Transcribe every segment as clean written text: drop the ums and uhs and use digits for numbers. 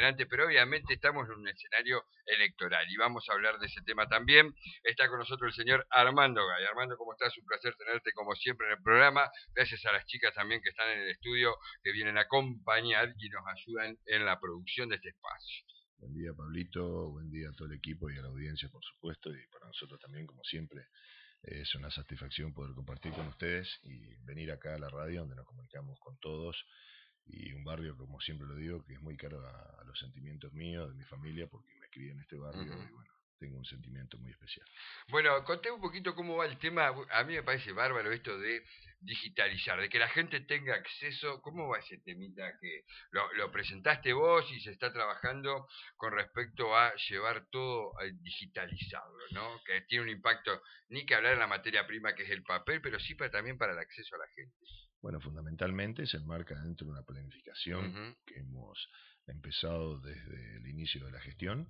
Liberante, pero obviamente estamos en un escenario electoral y vamos a hablar de ese tema también. Está con nosotros el señor Armando Gay. Armando, ¿cómo estás? Un placer tenerte como siempre en el programa. Gracias a las chicas también que están en el estudio, que vienen a acompañar y nos ayudan en la producción de este espacio. Buen día, Pablito, buen día a todo el equipo y a la audiencia, por supuesto, y para nosotros también, como siempre, es una satisfacción poder compartir con ustedes y venir acá a la radio donde nos comunicamos con todos y un barrio, como siempre lo digo, que es muy caro a los sentimientos míos, de mi familia, porque me crié en este barrio y bueno, tengo un sentimiento muy especial. Bueno, conté un poquito cómo va el tema. A mí me parece bárbaro esto de digitalizar, de que la gente tenga acceso. ¿Cómo va ese temita que lo presentaste vos y se está trabajando con respecto a llevar todo a digitalizarlo, ¿no? Que tiene un impacto, ni que hablar en la materia prima que es el papel, pero sí también para el acceso a la gente. Bueno, fundamentalmente se enmarca dentro de una planificación Ujú, que hemos empezado desde el inicio de la gestión,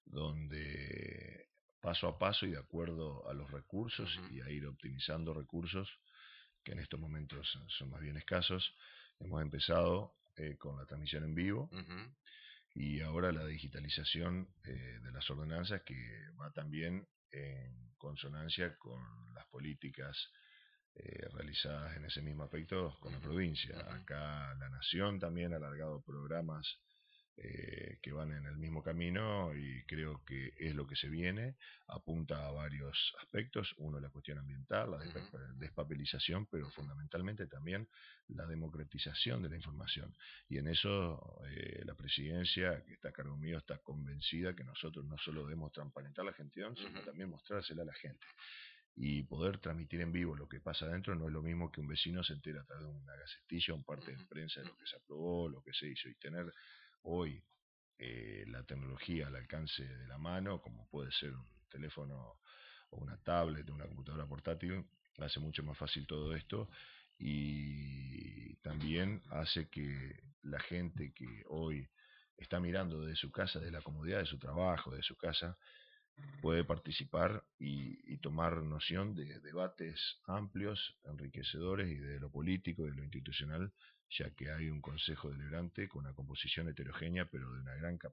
donde paso a paso y de acuerdo a los recursos ujú, y a ir optimizando recursos, que en estos momentos son más bien escasos, hemos empezado con la transmisión en vivo ujú, y ahora la digitalización de las ordenanzas que va también en consonancia con las políticas realizadas en ese mismo aspecto con la ujú, provincia. ujú. Acá la Nación también ha alargado programas que van en el mismo camino y creo que es lo que se viene. Apunta a varios aspectos. Uno, la cuestión ambiental, la Ujú, despapelización, pero ujú, fundamentalmente también la democratización de la información. Y en eso la presidencia, que está a cargo mío, está convencida que nosotros no solo debemos transparentar la gestión, sino ujú, también mostrársela a la gente y poder transmitir en vivo lo que pasa adentro no es lo mismo que un vecino se entera a través de una gacetilla, un parte de ujú, prensa de lo ujú, que se aprobó, lo que se hizo, y tener hoy la tecnología al alcance de la mano, como puede ser un teléfono o una tablet o una computadora portátil, hace mucho más fácil todo esto y también hace que la gente que hoy está mirando desde su casa, de la comodidad de su trabajo, de su casa, puede participar y tomar noción de debates amplios, enriquecedores y de lo político y de lo institucional, ya que hay un Consejo Deliberante con una composición heterogénea, pero de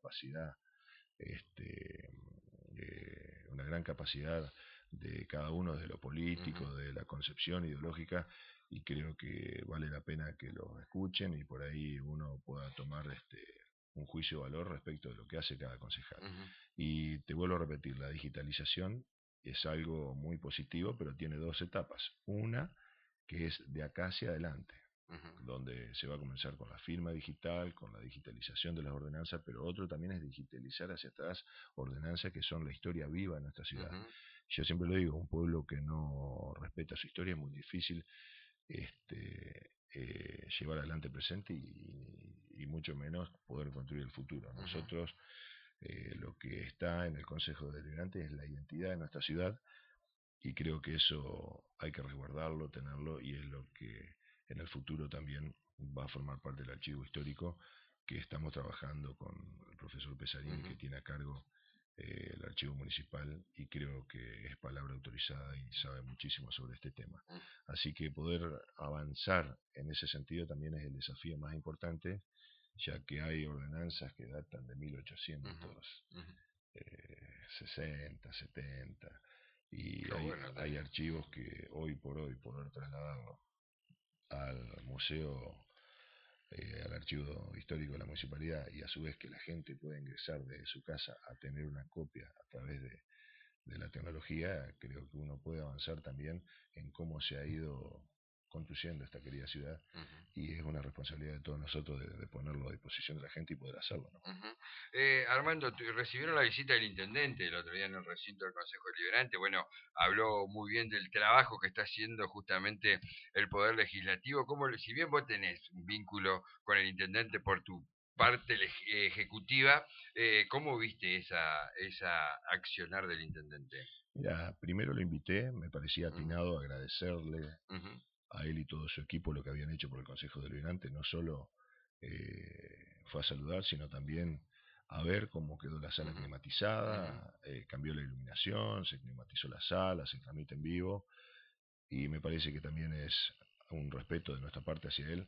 una gran capacidad de cada uno de lo ujú. político, de la concepción ideológica, y creo que vale la pena que lo escuchen y por ahí uno pueda tomar un juicio de valor respecto de lo que hace cada concejal. Ujú, Y te vuelvo a repetir, la digitalización es algo muy positivo, pero tiene dos etapas. Una que es de acá hacia adelante, ujú, donde se va a comenzar con la firma digital, con la digitalización de las ordenanzas, pero otro también es digitalizar hacia atrás ordenanzas que son la historia viva de nuestra ciudad. ujú, Yo siempre lo digo, un pueblo que no respeta su historia es muy difícil llevar adelante el presente y mucho menos poder construir el futuro. ujú, Nosotros lo que está en el Consejo Deliberante es la identidad de nuestra ciudad y creo que eso hay que resguardarlo, tenerlo y es lo que en el futuro también va a formar parte del archivo histórico que estamos trabajando con el profesor Pesarini ujú. que tiene a cargo el archivo municipal y creo que es palabra autorizada y sabe muchísimo sobre este tema. Así que poder avanzar en ese sentido también es el desafío más importante, ya que hay ordenanzas que datan de Ujú, 1860, ujú. 70, y Qué bueno hay tenés. archivos que hoy por hoy poder trasladarlo al museo, al archivo histórico de la municipalidad y a su vez que la gente pueda ingresar desde su casa a tener una copia a través de la tecnología, creo que uno puede avanzar también en cómo se ha ido construyendo esta querida ciudad Ujú, y es una responsabilidad de todos nosotros de ponerlo a disposición de la gente y poder hacerlo, ¿no? ujú. Armando, recibieron la visita del intendente el otro día en el recinto del Consejo Deliberante. Bueno, habló muy bien del trabajo que está haciendo justamente el Poder Legislativo. Si bien vos tenés un vínculo con el intendente por tu parte ejecutiva, ¿cómo viste esa accionar del intendente? Mira, primero lo invité, me parecía Ujú, atinado agradecerle ujú, a él y todo su equipo lo que habían hecho por el Consejo Deliberante, no solo fue a saludar, sino también a ver cómo quedó la sala ujú, ujú, climatizada, cambió la iluminación, se climatizó la sala, se transmite en vivo, y me parece que también es un respeto de nuestra parte hacia él,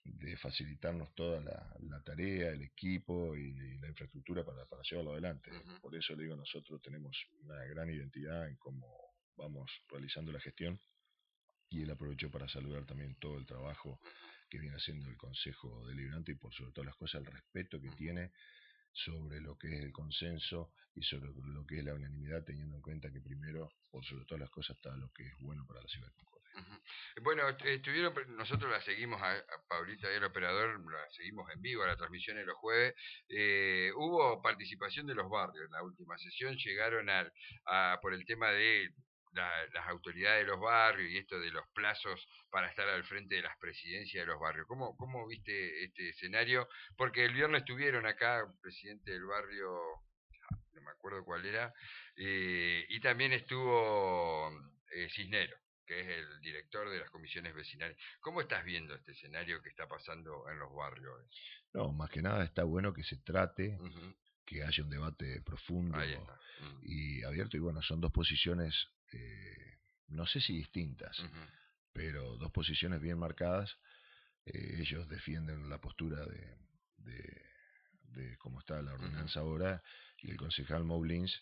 de facilitarnos toda la tarea, el equipo y la infraestructura para llevarlo adelante. Ujú. Por eso le digo, nosotros tenemos una gran identidad en cómo vamos realizando la gestión, y él aprovechó para saludar también todo el trabajo que viene haciendo el Consejo Deliberante y por sobre todas las cosas el respeto que tiene sobre lo que es el consenso y sobre lo que es la unanimidad, teniendo en cuenta que primero, por sobre todas las cosas, está lo que es bueno para la ciudad de Concordia. Ujú. Bueno, nosotros la seguimos a Paulita y el operador, la seguimos en vivo, a la transmisión de los jueves. Hubo participación de los barrios en la última sesión, llegaron por el tema de las autoridades de los barrios y esto de los plazos para estar al frente de las presidencias de los barrios. ¿Cómo viste este escenario? Porque el viernes estuvieron acá, el presidente del barrio, no me acuerdo cuál era, y también estuvo Cisnero, que es el director de las comisiones vecinales. ¿Cómo estás viendo este escenario que está pasando en los barrios? No, más que nada está bueno que se trate, Ujú. que haya un debate Ahí profundo está. Ujú. y abierto, y bueno, son dos posiciones, no sé si distintas, Ujú. pero dos posiciones bien marcadas. Ellos defienden la postura de, de cómo está la Ujú. ordenanza ahora, y el concejal Moulins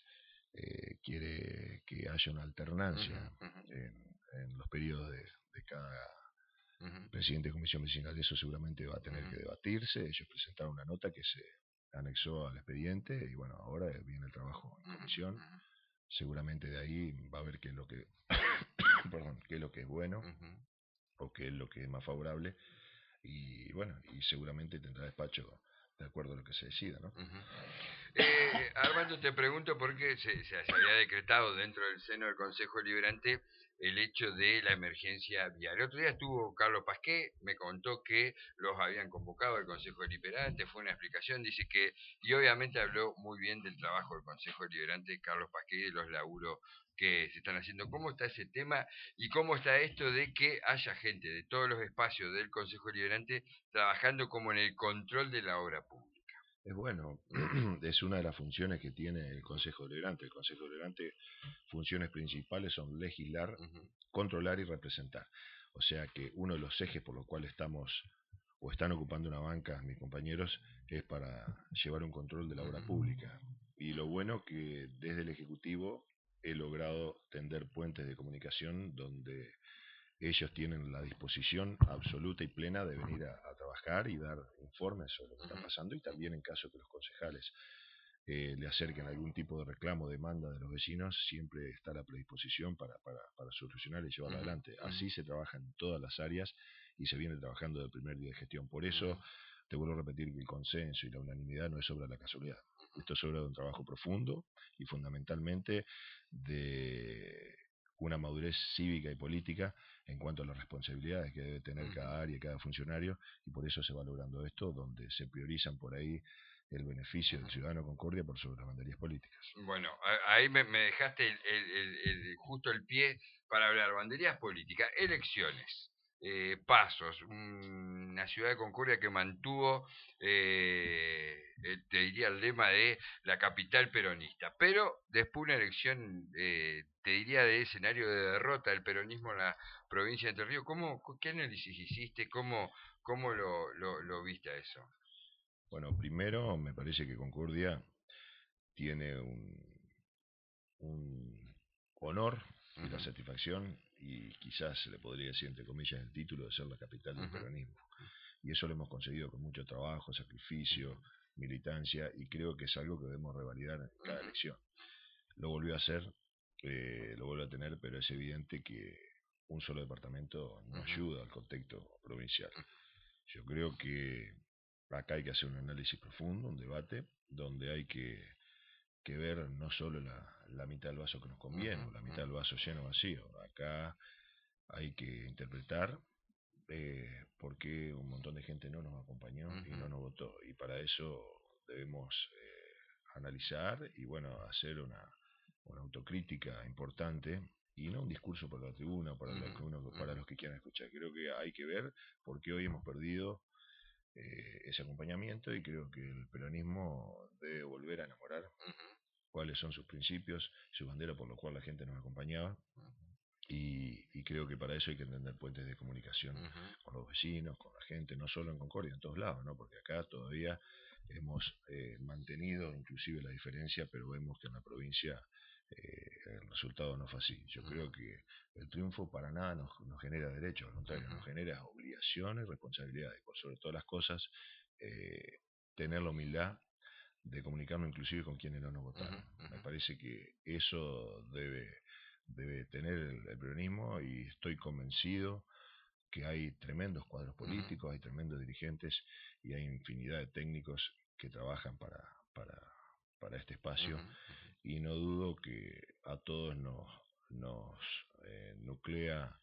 quiere que haya una Ujú. alternancia Ujú. en los periodos de cada Ujú. presidente de comisión vecinal. Eso seguramente va a tener Ujú. que debatirse. Ellos presentaron una nota que se anexó al expediente y bueno, ahora viene el trabajo en Ujú. comisión. Ujú. Seguramente de ahí va a ver qué es lo que, perdón, qué es lo que es bueno Ujú. o qué es lo que es más favorable, y bueno, y seguramente tendrá despacho de acuerdo a lo que se decida, ¿no? Ujú. Armando, te pregunto porque se había decretado dentro del seno del Consejo Deliberante el hecho de la emergencia vial. El otro día estuvo Carlos Pasqué, me contó que los habían convocado al Consejo Deliberante, fue una explicación, dice que, y obviamente habló muy bien del trabajo del Consejo Deliberante, Carlos Pasqué, y de los laburos que se están haciendo. ¿Cómo está ese tema y cómo está esto de que haya gente de todos los espacios del Consejo Deliberante trabajando como en el control de la obra pública? Es bueno, es una de las funciones que tiene el Consejo Deliberante. El Consejo Deliberante, funciones principales son legislar, Ujú. controlar y representar. O sea que uno de los ejes por los cuales estamos o están ocupando una banca mis compañeros es para llevar un control de la obra Ujú. pública. Y lo bueno que desde el Ejecutivo he logrado tender puentes de comunicación donde ellos tienen la disposición absoluta y plena de venir a trabajar y dar informes sobre lo que está Ujú. pasando, y también en caso que los concejales le acerquen algún tipo de reclamo o demanda de los vecinos, siempre está la predisposición para solucionar y llevarla Ujú. adelante. Ujú. Así se trabaja en todas las áreas y se viene trabajando desde el primer día de gestión. Por eso Ujú. te vuelvo a repetir que el consenso y la unanimidad no es obra de la casualidad. Ujú. Esto es obra de un trabajo profundo y fundamentalmente de una madurez cívica y política en cuanto a las responsabilidades que debe tener Ujú. cada área y cada funcionario, y por eso se va logrando esto, donde se priorizan por ahí el beneficio del Ujú. ciudadano Concordia por sobre las banderías políticas. Bueno, ahí me dejaste justo el pie para hablar. Banderías políticas, elecciones, pasos, una ciudad de Concordia que mantuvo, te diría, el lema de la capital peronista, pero después una elección, te diría, de escenario de derrota del peronismo en la provincia de Entre Ríos. ¿Qué análisis hiciste? ¿Cómo lo viste a eso? Bueno, primero me parece que Concordia tiene un honor y la Ujú. satisfacción, y quizás se le podría decir entre comillas el título de ser la capital del Ujú. peronismo. Y eso lo hemos conseguido con mucho trabajo, sacrificio, militancia, y creo que es algo que debemos revalidar en cada Ujú. elección. Lo volvió a hacer, lo vuelve a tener, pero es evidente que un solo departamento no Ujú. ayuda al contexto provincial. Yo creo que acá hay que hacer un análisis profundo, un debate, donde hay que ver no solo la mitad del vaso que nos conviene Ujú. o la mitad Ujú. del vaso lleno o vacío. Acá hay que interpretar por qué un montón de gente no nos acompañó y Ujú. no nos votó. Y para eso debemos analizar y bueno, hacer una autocrítica importante, y no un discurso para la tribuna, para Ujú. lo que uno, para Ujú. los que quieran escuchar. Creo que hay que ver por qué hoy hemos perdido ese acompañamiento, y creo que el peronismo debe volver a enamorar Ujú. cuáles son sus principios, su bandera por lo cual la gente nos acompañaba, y creo que para eso hay que entender puentes de comunicación con los vecinos, con la gente, no solo en Concordia, en todos lados, ¿no? Porque acá todavía hemos mantenido inclusive la diferencia, pero vemos que en la provincia el resultado no fue así. Yo creo que el triunfo para nada nos genera derechos, al contrario, nos genera obligaciones, responsabilidades, por sobre todas las cosas, eh, tener la humildad de comunicarnos inclusive con quienes no nos votaron. Me parece que eso debe tener el peronismo, y estoy convencido que hay tremendos cuadros políticos, hay tremendos dirigentes y hay infinidad de técnicos que trabajan para este espacio, y no dudo que a todos nos nuclea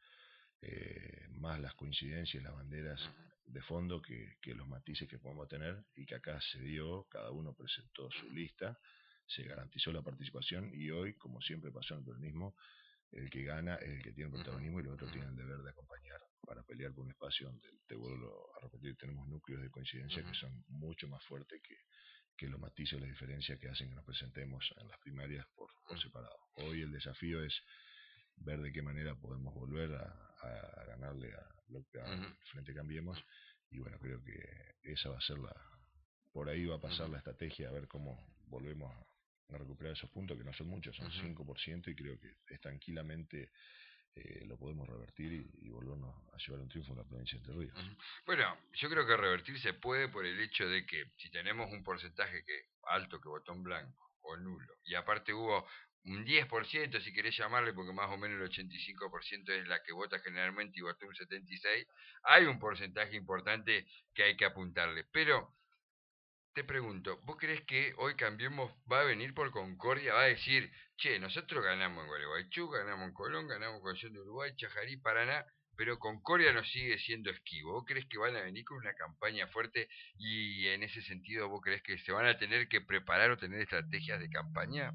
más las coincidencias y las banderas de fondo que los matices que podemos tener, y que acá se dio, cada uno presentó su lista, se garantizó la participación, y hoy, como siempre pasó en el peronismo, el que gana es el que tiene el protagonismo y los otros tienen el deber de acompañar para pelear por un espacio donde, te vuelvo a repetir, tenemos núcleos de coincidencia que son mucho más fuertes que los matices o las diferencias que hacen que nos presentemos en las primarias por separado. Hoy el desafío es ver de qué manera podemos volver a ganarle al Frente Cambiemos, y bueno, creo que esa va a ser por ahí va a pasar la estrategia, a ver cómo volvemos a recuperar esos puntos, que no son muchos, son 5%, y creo que es tranquilamente lo podemos revertir y volvernos a llevar un triunfo en la provincia de Entre Ríos. Bueno, yo creo que revertir se puede por el hecho de que si tenemos un porcentaje alto que votó en blanco o nulo, y aparte hubo un 10%, si querés llamarle, porque más o menos el 85% es la que vota generalmente y votó un 76%, hay un porcentaje importante que hay que apuntarle. Pero te pregunto, ¿vos crees que hoy Cambiemos va a venir por Concordia? Va a decir, che, nosotros ganamos en Gualeguaychú, ganamos en Colón, ganamos en Concepción de Uruguay, Chajarí, Paraná, pero Concordia nos sigue siendo esquivo. ¿Vos crees que van a venir con una campaña fuerte y en ese sentido vos crees que se van a tener que preparar o tener estrategias de campaña?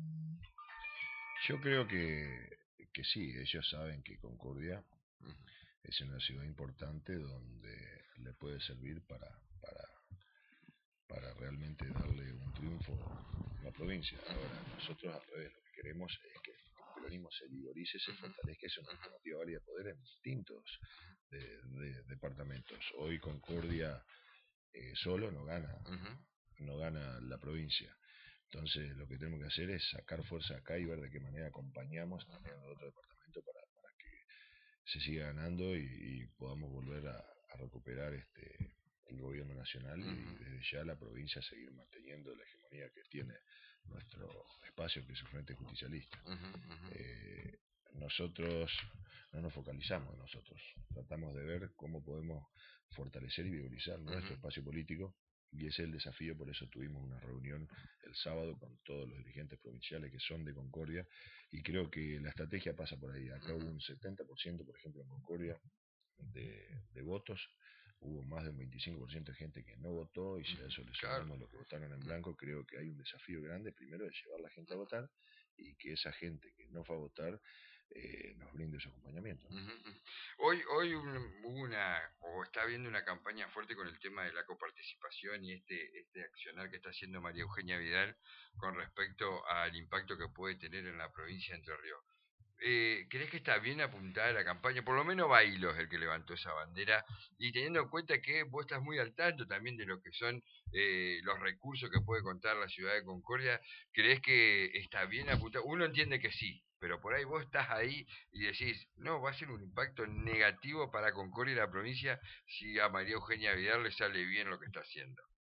Yo creo que sí, ellos saben que Concordia es una ciudad importante donde le puede servir para realmente darle un triunfo a la provincia. Ahora, nosotros al revés, lo que queremos es que el peronismo se vigorice, se fortalezca, es una alternativa válida de poder en distintos departamentos. Hoy Concordia solo no gana la provincia. Entonces lo que tenemos que hacer es sacar fuerza acá y ver de qué manera acompañamos también al otro departamento para que se siga ganando y podamos volver a recuperar el gobierno nacional, y desde ya la provincia seguir manteniendo la hegemonía que tiene nuestro espacio, que es el Frente Justicialista. Nosotros no nos focalizamos en nosotros, tratamos de ver cómo podemos fortalecer y vigorizar nuestro espacio político, y ese es el desafío. Por eso tuvimos una reunión el sábado con todos los dirigentes provinciales que son de Concordia, y creo que la estrategia pasa por ahí. Acá hubo un 70%, por ejemplo, en Concordia, de votos. Hubo más del 25% de gente que no votó, y si a eso le sumamos lo que votaron en blanco, creo que hay un desafío grande, primero de llevar a la gente a votar, y que esa gente que no fue a votar nos brinde su acompañamiento. Hoy hubo o está habiendo una campaña fuerte con el tema de la coparticipación y este accionar que está haciendo María Eugenia Vidal con respecto al impacto que puede tener en la provincia de Entre Ríos. ¿Crees que está bien apuntada la campaña? Por lo menos Bailo es el que levantó esa bandera, y teniendo en cuenta que vos estás muy al tanto también de lo que son los recursos que puede contar la ciudad de Concordia, ¿crees que está bien apuntado? Uno entiende que sí, pero por ahí vos estás ahí y decís, no, va a ser un impacto negativo para Concordia y la provincia si a María Eugenia Vidal le sale bien lo que está haciendo.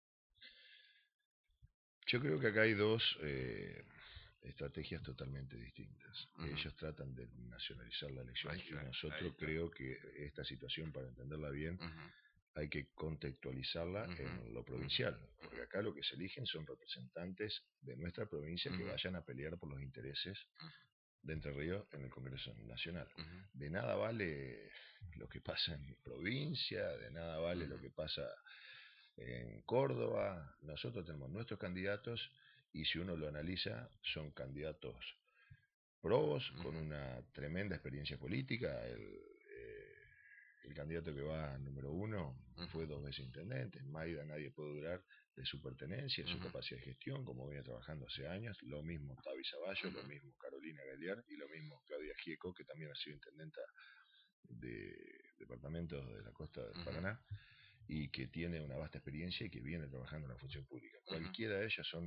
Yo creo que acá hay dos estrategias totalmente distintas. Ellos tratan de nacionalizar la elección, y nosotros creo que esta situación, para entenderla bien, hay que contextualizarla en lo provincial, porque acá lo que se eligen son representantes de nuestra provincia que vayan a pelear por los intereses de Entre Ríos en el Congreso Nacional. De nada vale lo que pasa en provincia, de nada vale lo que pasa en Córdoba. Nosotros tenemos nuestros candidatos, y si uno lo analiza, son candidatos probos, con una tremenda experiencia política. el candidato que va número 1 Ujú, fue 2 veces intendente. En Maida nadie puede dudar de su pertenencia, de su ujú, capacidad de gestión, como viene trabajando hace años. Lo mismo Tavi Zavallo, lo ujú, mismo Carolina Galear y lo mismo Claudia Gieco, que también ha sido intendenta de departamentos de la costa del ujú, Paraná y que tiene una vasta experiencia y que viene trabajando en la función pública. ujú, Cualquiera de ellas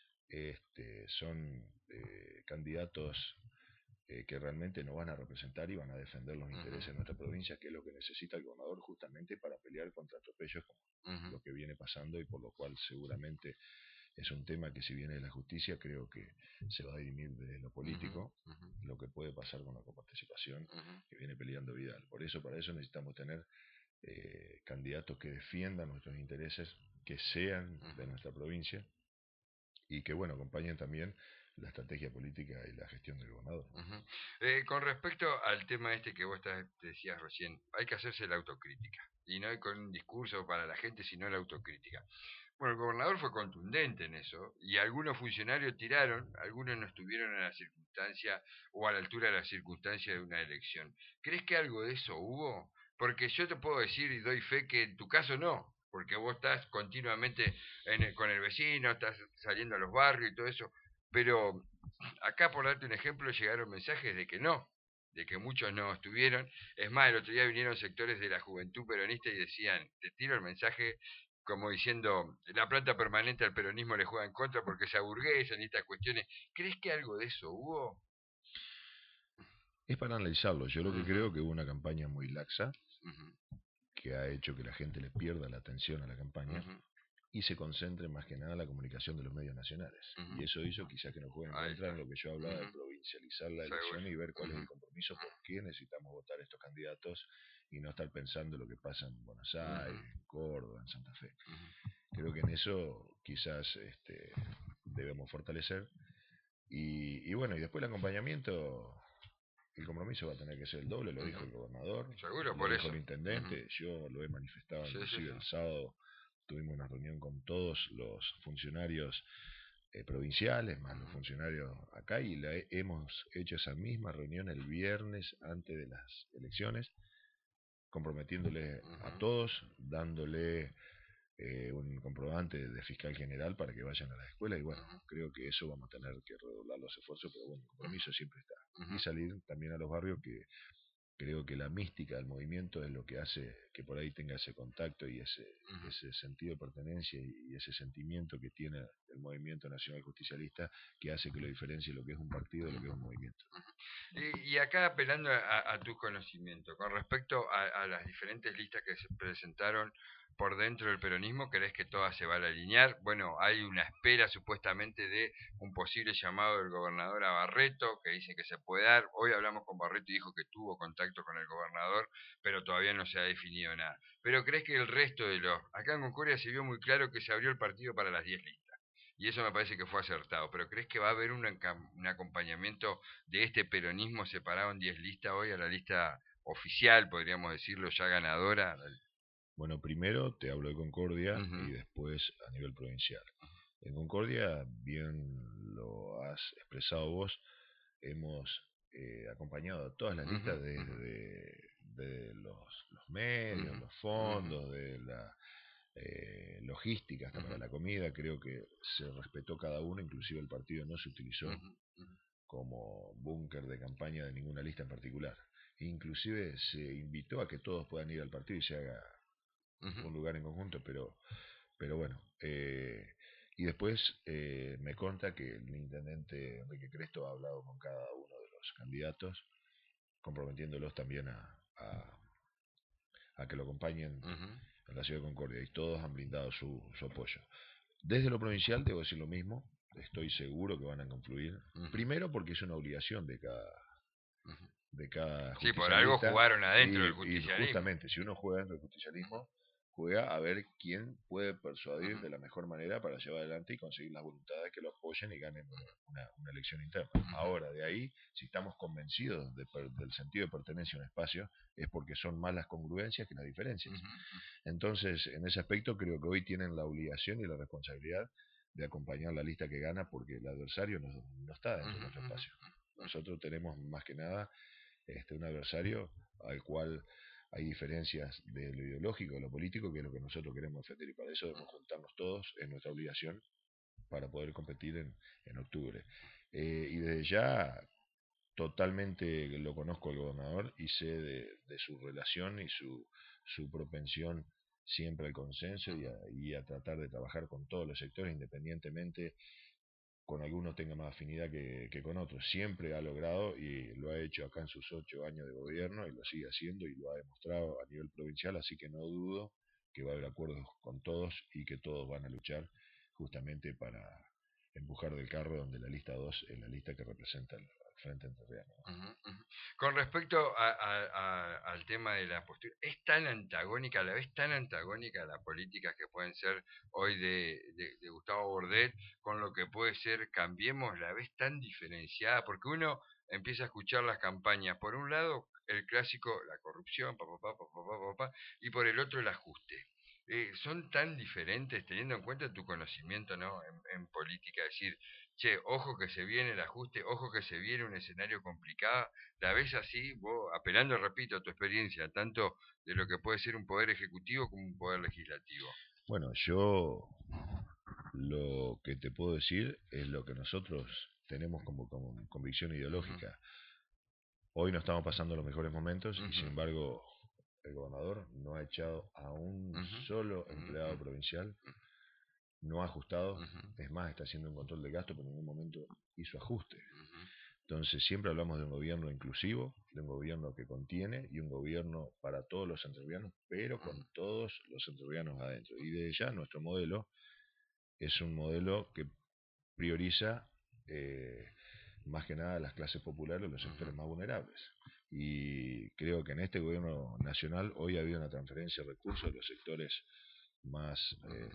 son candidatos que realmente nos van a representar y van a defender los ujú, intereses de nuestra provincia, que es lo que necesita el gobernador justamente para pelear contra atropellos como ujú, lo que viene pasando y por lo cual seguramente es un tema que si viene de la justicia creo que se va a dirimir desde lo ujú, político, ujú, lo que puede pasar con la coparticipación ujú, que viene peleando Vidal. Por eso, para eso necesitamos tener candidatos que defiendan nuestros intereses, que sean de ujú. nuestra provincia y que, bueno, acompañen también la estrategia política y la gestión del gobernador. Ujú. Con respecto al tema este que vos te decías recién, hay que hacerse la autocrítica. Y no con un discurso para la gente, sino la autocrítica. Bueno, el gobernador fue contundente en eso, y algunos funcionarios tiraron, algunos no estuvieron en la circunstancia o a la altura de la circunstancia de una elección. ¿Crees que algo de eso hubo? Porque yo te puedo decir y doy fe que en tu caso no, porque vos estás continuamente con el vecino, estás saliendo a los barrios y todo eso, pero acá, por darte un ejemplo, llegaron mensajes de que no, de que muchos no estuvieron. Es más, el otro día vinieron sectores de la juventud peronista y decían, te tiro el mensaje como diciendo, la planta permanente al peronismo le juega en contra porque se aburguesan y estas cuestiones. ¿Crees que algo de eso hubo? Es para analizarlo. Yo lo que Ujú, creo que hubo una campaña muy laxa ujú, que ha hecho que la gente le pierda la atención a la campaña ujú, y se concentre más que nada en la comunicación de los medios nacionales. ujú. Y eso hizo quizás que nos juegue en Ahí contra está. en lo que yo hablaba de Ujú, provincializar la seguro. elección y ver cuál es Ujú, el compromiso, ujú, por qué necesitamos votar estos candidatos y no estar pensando lo que pasa en Buenos ujú, Aires, en Córdoba, en Santa Fe. ujú, Creo que en eso quizás debemos fortalecer. Y bueno, y después el acompañamiento, el compromiso va a tener que ser el doble, lo ujú. dijo el gobernador, Seguro, lo por dijo eso. el Ujú. intendente, yo lo he manifestado Sí, sí, inclusive sí. el sábado, tuvimos una reunión con todos los funcionarios provinciales, más los Ujú, funcionarios acá, y hemos hecho esa misma reunión el viernes antes de las elecciones, comprometiéndole a ujú, todos, dándole un comprobante de fiscal general para que vayan a la escuela y bueno, ujú, creo que eso vamos a tener que redoblar los esfuerzos, pero bueno, el compromiso siempre está. ujú, Y salir también a los barrios que creo que la mística del movimiento es lo que hace que por ahí tenga ese contacto y ujú. ese sentido de pertenencia y ese sentimiento que tiene el movimiento nacional justicialista que hace que lo diferencie lo que es un partido de lo que es un movimiento. Y acá apelando a tu conocimiento, con respecto a las diferentes listas que se presentaron por dentro del peronismo, ¿crees que todas se van a alinear? Bueno, hay una espera supuestamente de un posible llamado del gobernador a Barreto, que dice que se puede dar. Hoy hablamos con Barreto y dijo que tuvo contacto con el gobernador, pero todavía no se ha definido nada. Pero ¿crees que el resto de los... Acá en Concordia se vio muy claro que se abrió el partido para las 10 listas. Y eso me parece que fue acertado. Pero ¿crees que va a haber un acompañamiento de este peronismo separado en 10 listas hoy a la lista oficial, podríamos decirlo, ya ganadora? Bueno, primero te hablo de Concordia Ujú, y después a nivel provincial. En Concordia, bien lo has expresado vos, hemos acompañado a todas las ujú, listas ujú, de los medios, ujú, los ujú, fondos, de la logística hasta para ujú, la comida. Creo que se respetó cada uno, inclusive el partido no se utilizó ujú, ujú, como búnker de campaña de ninguna lista en particular. Inclusive se invitó a que todos puedan ir al partido y se haga ujú, un lugar en conjunto, pero bueno. Y después me conta que el intendente Enrique Cresto ha hablado con cada uno de los candidatos, comprometiéndolos también a que lo acompañen ujú, en la ciudad de Concordia, y todos han brindado su apoyo. Desde lo provincial debo decir lo mismo, estoy seguro que van a confluir, ujú, primero porque es una obligación ujú. de cada Sí, por algo justicialista jugaron adentro del y justicialismo. justamente si uno juega dentro del justicialismo, Ujú, juega a ver quién puede persuadir ujú, de la mejor manera para llevar adelante y conseguir las voluntades que lo apoyen y ganen una elección interna. ujú, Ahora, de ahí, si estamos convencidos del sentido de pertenencia a un espacio, es porque son más las congruencias que las diferencias. ujú, Entonces, en ese aspecto, creo que hoy tienen la obligación y la responsabilidad de acompañar la lista que gana porque el adversario no está dentro de ujú, nuestro ujú, espacio. ujú, Nosotros tenemos más que nada un adversario al cual hay diferencias de lo ideológico, de lo político, que es lo que nosotros queremos defender, y para eso debemos juntarnos todos, es nuestra obligación, para poder competir en octubre. Y desde ya totalmente lo conozco al gobernador y sé de su relación y su propensión siempre al consenso y a tratar de trabajar con todos los sectores, independientemente con algunos tenga más afinidad que con otros. Siempre ha logrado y lo ha hecho acá en sus 8 años de gobierno y lo sigue haciendo y lo ha demostrado a nivel provincial, así que no dudo que va a haber acuerdos con todos y que todos van a luchar justamente para empujar del carro donde la lista 2 es la lista que representa al Frente Entrerriano. Con respecto al tema de la postura, ¿es tan antagónica, a la vez tan antagónica las políticas que pueden ser hoy de Gustavo Bordet con lo que puede ser Cambiemos, la vez tan diferenciada? Porque uno empieza a escuchar las campañas, por un lado el clásico, la corrupción, y por el otro el ajuste. Son tan diferentes teniendo en cuenta tu conocimiento, ¿no? En política, decir, che, ojo que se viene el ajuste, ojo que se viene un escenario complicado. ¿La ves así? Vos, apelando, repito, a tu experiencia, tanto de lo que puede ser un poder ejecutivo como un poder legislativo. Bueno, yo lo que te puedo decir es lo que nosotros tenemos como convicción ideológica. Hoy no estamos pasando los mejores momentos y sin embargo el gobernador no ha echado a un solo empleado provincial, no ha ajustado, es más, está haciendo un control de gasto, pero en ningún momento hizo ajuste. Entonces siempre hablamos de un gobierno inclusivo, de un gobierno que contiene y un gobierno para todos los entrerrianos, pero con todos los entrerrianos adentro. Y de ya nuestro modelo es un modelo que prioriza más que nada las clases populares, los sectores más vulnerables. Y creo que en este gobierno nacional hoy ha habido una transferencia de recursos de los sectores más,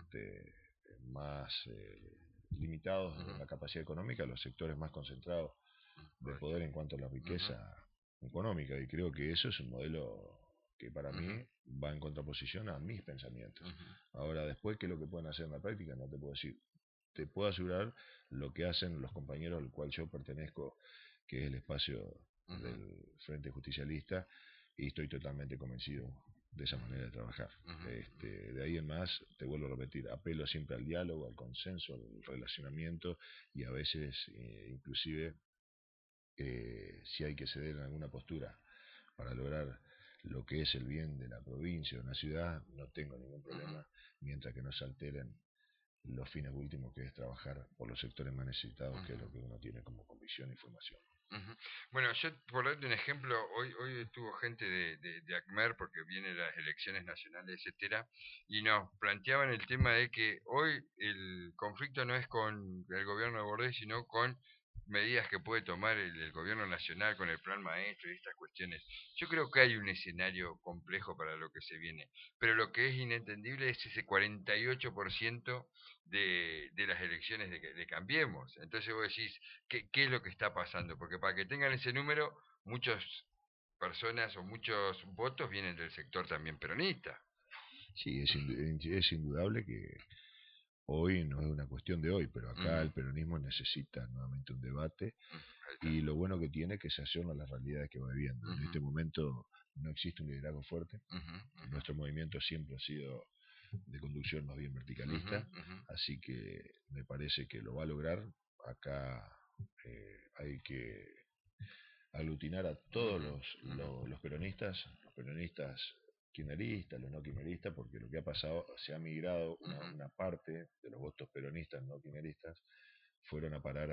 más limitados en la capacidad económica a los sectores más concentrados de poder en cuanto a la riqueza económica. Y creo que eso es un modelo que para mí va en contraposición a mis pensamientos. Ahora, después, ¿qué es lo que pueden hacer en la práctica? No te puedo decir. Te puedo asegurar lo que hacen los compañeros al cual yo pertenezco, que es el espacio del Frente Justicialista, y estoy totalmente convencido de esa manera de trabajar. De ahí en más, te vuelvo a repetir, apelo siempre al diálogo, al consenso, al relacionamiento y a veces inclusive si hay que ceder en alguna postura para lograr lo que es el bien de la provincia o una ciudad, no tengo ningún problema mientras que no se alteren los fines últimos, que es trabajar por los sectores más necesitados, que es lo que uno tiene como convicción y formación. Bueno, yo por darte un ejemplo, hoy estuvo gente de ACMER porque vienen las elecciones nacionales, etcétera, y nos planteaban el tema de que hoy el conflicto no es con el gobierno de Bordet, sino con medidas que puede tomar el gobierno nacional con el plan maestro y estas cuestiones. Yo creo que hay un escenario complejo para lo que se viene, pero lo que es inentendible es ese 48% de las elecciones de Cambiemos. Entonces vos decís, ¿qué es lo que está pasando? Porque para que tengan ese número, muchas personas o muchos votos vienen del sector también peronista. Sí, es indudable que hoy no es una cuestión de hoy, pero acá el peronismo necesita nuevamente un debate y lo bueno que tiene es que se aciona a las realidades que va viviendo. En este momento no existe un liderazgo fuerte, nuestro movimiento siempre ha sido de conducción más bien verticalista, así que me parece que lo va a lograr. Acá hay que aglutinar a todos los peronistas kirchneristas, los no kirchneristas, porque lo que ha pasado, se ha migrado una parte de los votos peronistas no kirchneristas, fueron a parar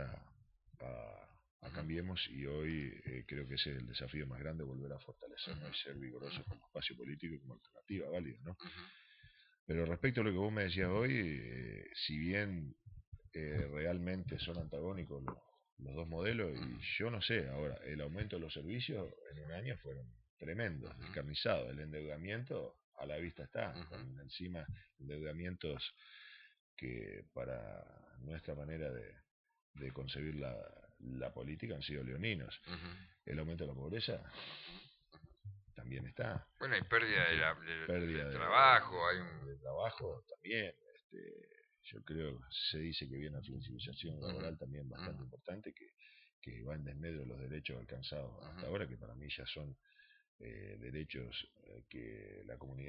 a Cambiemos, y hoy creo que ese es el desafío más grande, volver a fortalecernos y ser vigorosos como espacio político y como alternativa válida, ¿no? Pero respecto a lo que vos me decías hoy, si bien realmente son antagónicos los dos modelos, y yo no sé, ahora, el aumento de los servicios en un año fueron tremendos, descarnizados, el endeudamiento a la vista está, con encima endeudamientos que para nuestra manera de concebir la política han sido leoninos. El aumento de la pobreza también está. Bueno, hay pérdida pérdida de trabajo, hay de trabajo también. Yo creo, se dice que viene una flexibilización laboral también bastante importante, que va en desmedro de los derechos alcanzados hasta ahora, que para mí ya son derechos que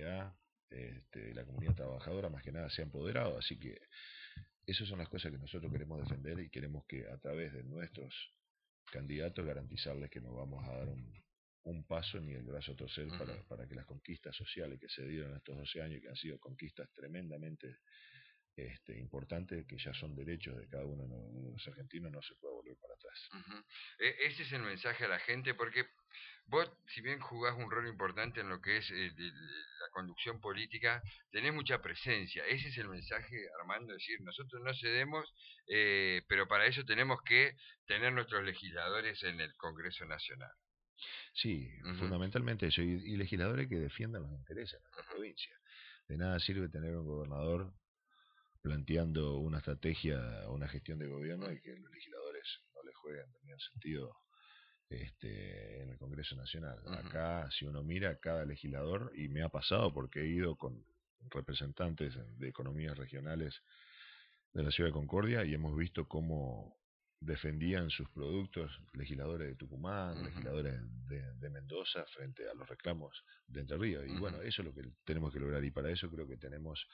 la comunidad trabajadora más que nada se ha empoderado, así que esas son las cosas que nosotros queremos defender y queremos que a través de nuestros candidatos garantizarles que no vamos a dar un paso ni el brazo a torcer para que las conquistas sociales que se dieron estos 12 años, que han sido conquistas tremendamente importantes, que ya son derechos de cada uno de los argentinos, no se pueda volver para atrás. Ese es el mensaje a la gente, porque vos, si bien jugás un rol importante en lo que es la conducción política, tenés mucha presencia. Ese es el mensaje, Armando, es decir, nosotros no cedemos, pero para eso tenemos que tener nuestros legisladores en el Congreso Nacional. Sí, fundamentalmente eso, y legisladores que defiendan los intereses de nuestra provincia. De nada sirve tener un gobernador planteando una estrategia, una gestión de gobierno y que los legisladores no le jueguen en ningún sentido en el Congreso Nacional. Acá, si uno mira, cada legislador, y me ha pasado porque he ido con representantes de economías regionales de la ciudad de Concordia y hemos visto cómo defendían sus productos legisladores de Tucumán, legisladores de Mendoza frente a los reclamos de Entre Ríos. Y bueno, eso es lo que tenemos que lograr y para eso creo que tenemos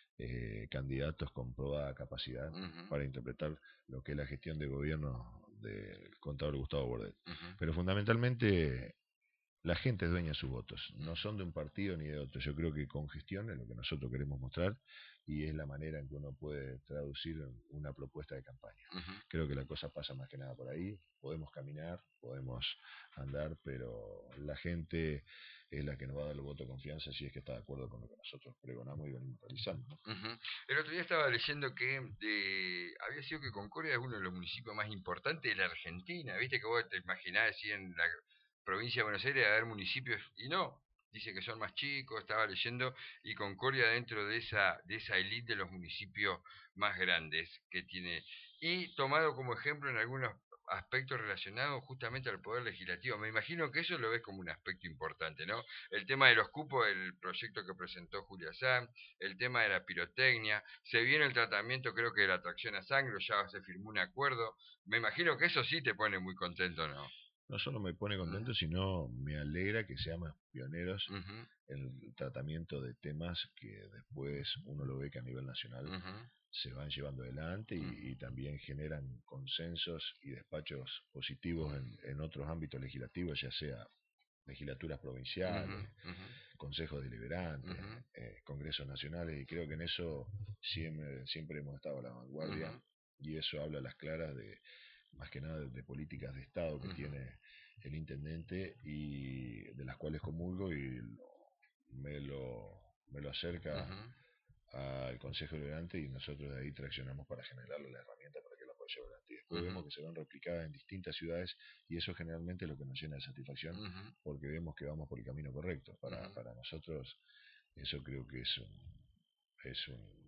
candidatos con probada capacidad para interpretar lo que es la gestión de gobierno del contador Gustavo Bordet. Pero fundamentalmente la gente es dueña de sus votos, no son de un partido ni de otro. Yo creo que con gestión es lo que nosotros queremos mostrar y es la manera en que uno puede traducir una propuesta de campaña. Creo que la cosa pasa más que nada por ahí. Podemos caminar, podemos andar, pero la gente es la que nos va a dar el voto de confianza si es que está de acuerdo con lo que nosotros pregonamos y venimos realizando, ¿no? El otro día estaba leyendo que había sido que Concordia es uno de los municipios más importantes de la Argentina. Viste que vos te imaginás si en la provincia de Buenos Aires haber municipios y no. Dice que son más chicos, estaba leyendo, y Concordia dentro de esa elite de los municipios más grandes que tiene. Y tomado como ejemplo en algunos aspectos relacionados justamente al poder legislativo. Me imagino que eso lo ves como un aspecto importante, ¿no? El tema de los cupos, el proyecto que presentó Julia Sanz, el tema de la pirotecnia, se viene el tratamiento creo que de la atracción a sangre, ya se firmó un acuerdo. Me imagino que eso sí te pone muy contento, ¿no? No solo me pone contento, sino me alegra que seamos pioneros en el tratamiento de temas que después uno lo ve que a nivel nacional se van llevando adelante y también generan consensos y despachos positivos en otros ámbitos legislativos, ya sea legislaturas provinciales, consejos deliberantes, congresos nacionales, y creo que en eso siempre hemos estado a la vanguardia y eso habla a las claras de más que nada de políticas de Estado que tiene el intendente y de las cuales comulgo y me lo acerca al Consejo Deliberante y nosotros de ahí traccionamos para generarle la herramienta para que la pueda llevar adelante. Y después vemos que se van replicadas en distintas ciudades y eso generalmente es lo que nos llena de satisfacción porque vemos que vamos por el camino correcto. Para nosotros eso creo que es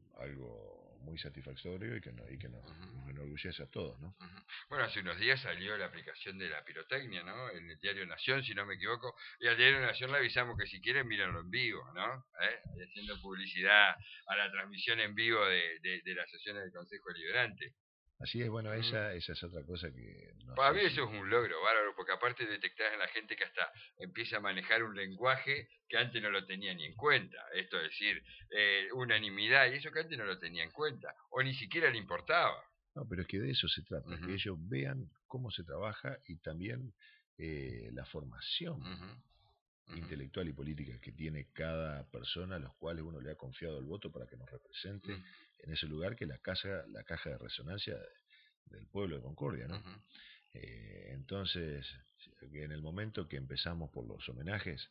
algo muy satisfactorio y que nos enorgullece a todos, ¿no? Bueno, hace unos días salió la aplicación de la pirotecnia, ¿no? En el diario Nación, si no me equivoco, y al diario Nación le avisamos que si quieren mírenlo en vivo, ¿no? Haciendo publicidad a la transmisión en vivo de las sesiones del Consejo Deliberante. Así es, bueno, esa es otra cosa que no Para sé mí si... eso es un logro, bárbaro, porque aparte detectás en la gente que hasta empieza a manejar un lenguaje que antes no lo tenía ni en cuenta. Esto es decir, unanimidad, y eso que antes no lo tenía en cuenta, o ni siquiera le importaba. No, pero es que de eso se trata, que ellos vean cómo se trabaja y también la formación intelectual y política que tiene cada persona, a los cuales uno le ha confiado el voto para que nos represente en ese lugar que es la caja de resonancia del pueblo de Concordia, ¿no? Entonces, en el momento que empezamos por los homenajes,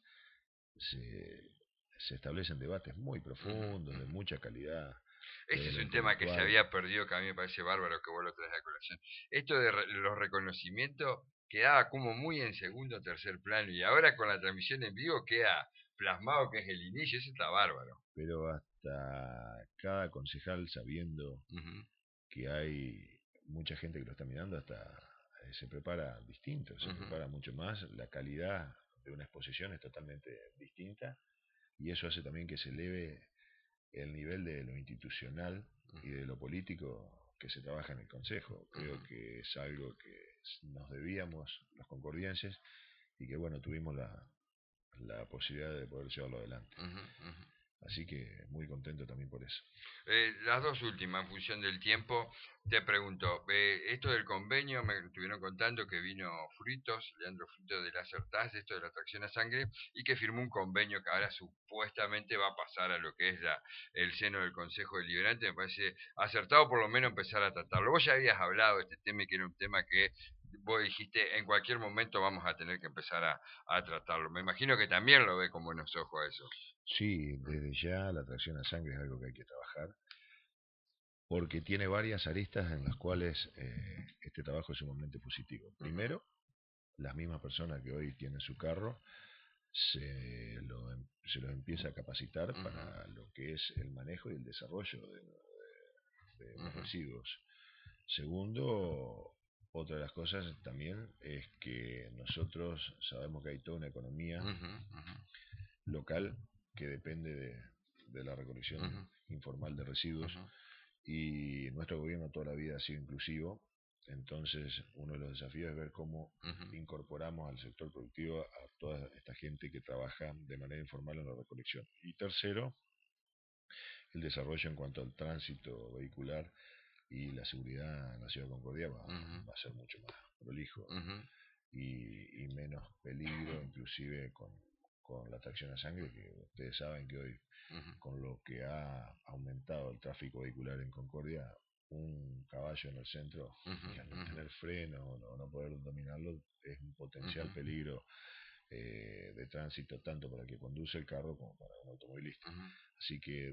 se establecen debates muy profundos, de mucha calidad. Ese es un tema que se había perdido, que a mí me parece bárbaro que vos lo traes a colación. Esto de los reconocimientos quedaba como muy en segundo o tercer plano y ahora con la transmisión en vivo queda plasmado que es el inicio, eso está bárbaro. Pero hasta cada concejal sabiendo que hay mucha gente que lo está mirando, hasta se prepara distinto, se prepara mucho más, la calidad de una exposición es totalmente distinta y eso hace también que se eleve el nivel de lo institucional y de lo político que se trabaja en el Consejo. Creo que es algo que nos debíamos los concordienses y que bueno, tuvimos la la posibilidad de poder llevarlo adelante. Ujú, ujú. Así que muy contento también por eso. Las dos últimas, en función del tiempo, te pregunto, esto del convenio, me estuvieron contando que vino Frutos, Leandro Frutos de la Acertaz, esto de la atracción a sangre, y que firmó un convenio que ahora supuestamente va a pasar a lo que es el seno del Consejo Deliberante. Me parece acertado por lo menos empezar a tratarlo. Vos ya habías hablado de este tema y que era un tema que vos dijiste en cualquier momento vamos a tener que empezar a tratarlo. Me imagino que también lo ve con buenos ojos a eso. Sí, desde ya la atracción a sangre es algo que hay que trabajar, porque tiene varias aristas en las cuales este trabajo es sumamente positivo. Ujú, Primero, las mismas personas que hoy tienen su carro se los empieza a capacitar ujú, para lo que es el manejo y el desarrollo de los ujú, residuos. Segundo, otra de las cosas también es que nosotros sabemos que hay toda una economía ujú, ujú. local que depende de la recolección Ujú, informal de residuos ujú, y nuestro gobierno toda la vida ha sido inclusivo, entonces uno de los desafíos es ver cómo ujú, incorporamos al sector productivo a toda esta gente que trabaja de manera informal en la recolección. Y tercero, el desarrollo en cuanto al tránsito vehicular y la seguridad en la ciudad de Concordia ujú, va a ser mucho más prolijo ujú, y menos peligro, inclusive con la tracción a sangre, que ustedes saben que hoy, ujú, con lo que ha aumentado el tráfico vehicular en Concordia, un caballo en el centro ujú, y al no ujú, tener freno o no poder dominarlo es un ujú, potencial peligro de tránsito tanto para el que conduce el carro como para un automovilista. ujú, Así que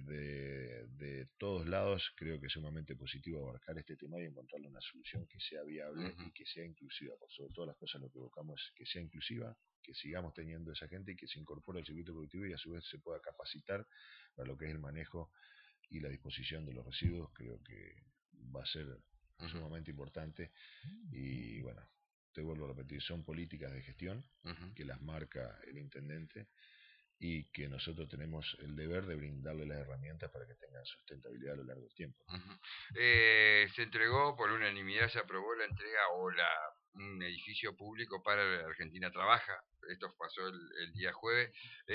de todos lados creo que es sumamente positivo abarcar este tema y encontrarle una solución que sea viable ujú, y que sea inclusiva. Por sobre todas las cosas lo que buscamos es que sea inclusiva, que sigamos teniendo esa gente y que se incorpore al circuito productivo y a su vez se pueda capacitar para lo que es el manejo y la disposición de los residuos. Creo que va a ser ujú, sumamente importante y bueno, te vuelvo a repetir, son políticas de gestión ujú, que las marca el intendente y que nosotros tenemos el deber de brindarle las herramientas para que tengan sustentabilidad a lo largo del tiempo. ujú. Se entregó por unanimidad, se aprobó la entrega un edificio público para la Argentina Trabaja. Esto pasó el día jueves.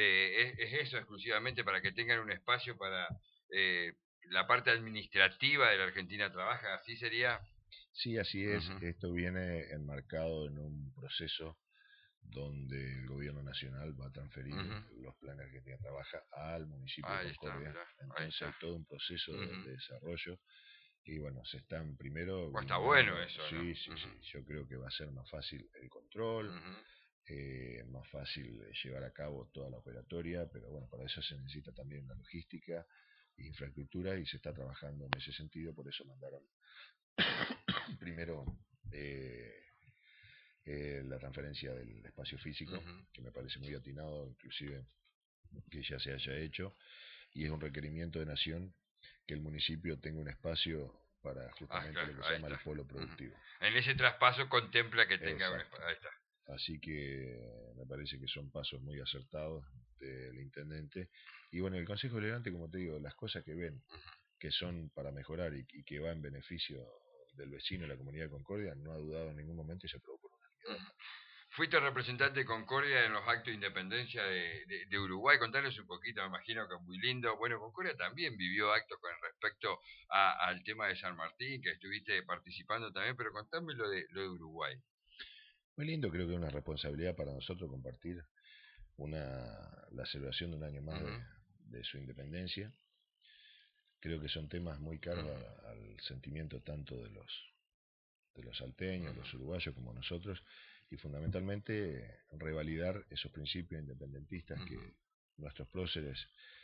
Es eso exclusivamente para que tengan un espacio para eh, la parte administrativa de la Argentina Trabaja. Así sería. Sí, así es. Ujú, Esto viene enmarcado en un proceso donde el gobierno nacional va a transferir ujú. los planes que tiene trabaja al municipio de Ahí está, Concordia. mirá, ahí Entonces hay está. todo un proceso Ujú. de desarrollo y bueno, se están primero Pues está bueno blindando. eso, ¿no? Sí, sí, Ujú, sí. Yo creo que va a ser más fácil el control, ujú, más fácil llevar a cabo toda la operatoria, pero bueno, para eso se necesita también una logística, infraestructura y se está trabajando en ese sentido, por eso mandaron primero eh, la transferencia del espacio físico, ujú. que me parece muy atinado, inclusive que ya se haya hecho, y es un requerimiento de nación que el municipio tenga un espacio para Ah, justamente claro, lo que se ahí llama el está. polo Ujú. productivo. En ese traspaso contempla que tenga un Exacto. espacio. Ahí está. Así que me parece que son pasos muy acertados del intendente. Y bueno, el Consejo Deliberante, como te digo, las cosas que ven que son para mejorar y que va en beneficio del vecino de la comunidad de Concordia, no ha dudado en ningún momento y se aprobó por unanimidad. Ujú. Fuiste representante de Concordia en los actos de independencia de Uruguay. Contanos un poquito, me imagino que es muy lindo. Bueno, Concordia también vivió actos con respecto al tema de San Martín, que estuviste participando también, pero contame lo de Uruguay. Muy lindo, creo que es una responsabilidad para nosotros compartir la celebración de un año más Ujú, de su independencia. Creo que son temas muy caros ujú, al sentimiento tanto de los salteños, ujú, los uruguayos como nosotros, y fundamentalmente revalidar esos principios independentistas ujú, que nuestros próceres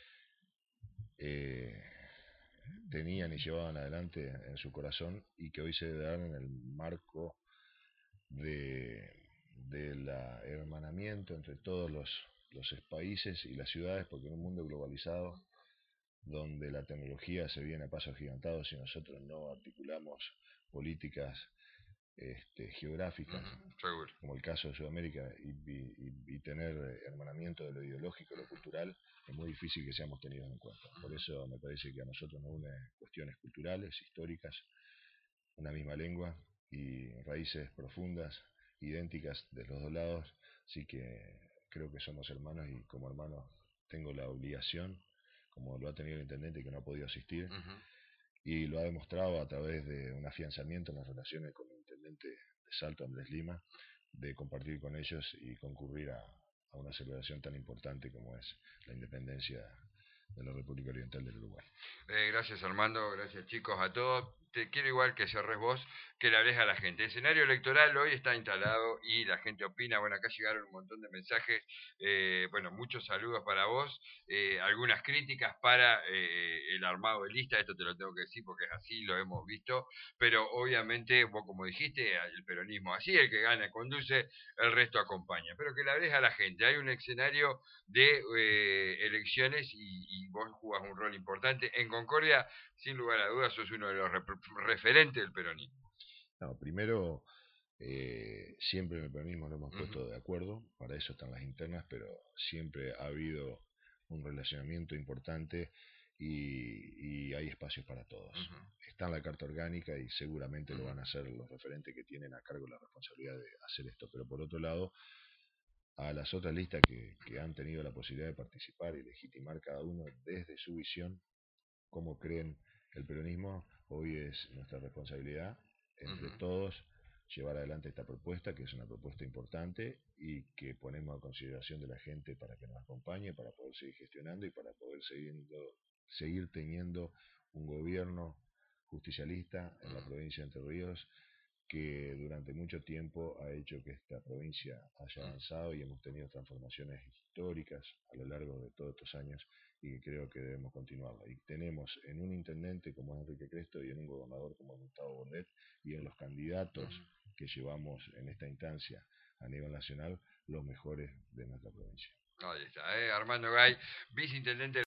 eh, tenían y llevaban adelante en su corazón y que hoy se dan en el marco de, del hermanamiento entre todos los países y las ciudades, porque en un mundo globalizado donde la tecnología se viene a pasos gigantados y nosotros no articulamos políticas geográficas, ujú, seguro. como el caso de Sudamérica, y tener hermanamiento de lo ideológico, lo cultural, es muy difícil que seamos tenidos en cuenta. Por Ujú, eso me parece que a nosotros nos une cuestiones culturales, históricas, una misma lengua y raíces profundas, idénticas de los dos lados, así que creo que somos hermanos y como hermanos tengo la obligación, como lo ha tenido el intendente que no ha podido asistir, Ujú. y lo ha demostrado a través de un afianzamiento en las relaciones con el intendente de Salto, Andrés Lima, de compartir con ellos y concurrir a una celebración tan importante como es la independencia de la República Oriental del Uruguay. Gracias Armando, gracias chicos a todos. Te quiero igual que cerres vos, que le hables a la gente. El escenario electoral hoy está instalado y la gente opina. Bueno, acá llegaron un montón de mensajes. Bueno, muchos saludos para vos. Algunas críticas para el armado de lista. Esto te lo tengo que decir porque es así, lo hemos visto. Pero obviamente, vos como dijiste, el peronismo así, el que gana conduce, el resto acompaña. Pero que le hables a la gente. Hay un escenario de elecciones y vos jugás un rol importante. En Concordia, sin lugar a dudas, sos uno de los referentes del peronismo. No, primero, siempre en el peronismo nos hemos Uh -huh, puesto de acuerdo, para eso están las internas, pero siempre ha habido un relacionamiento importante y hay espacios para todos. uh -huh, Está en la Carta Orgánica y seguramente uh lo -huh, van a hacer los referentes que tienen a cargo la responsabilidad de hacer esto, pero por otro lado, a las otras listas que han tenido la posibilidad de participar y legitimar cada uno desde su visión, cómo creen el peronismo, hoy es nuestra responsabilidad uh entre -huh. todos llevar adelante esta propuesta, que es una propuesta importante y que ponemos a consideración de la gente para que nos acompañe, para poder seguir gestionando y para poder seguir teniendo un gobierno justicialista en la provincia de Entre Ríos que durante mucho tiempo ha hecho que esta provincia haya avanzado y hemos tenido transformaciones históricas a lo largo de todos estos años y que creo que debemos continuarla. Y tenemos en un intendente como es Enrique Cresto y en un gobernador como Gustavo Bordet y en los candidatos que llevamos en esta instancia a nivel nacional los mejores de nuestra provincia. Ahí está, Armando Gay, viceintendente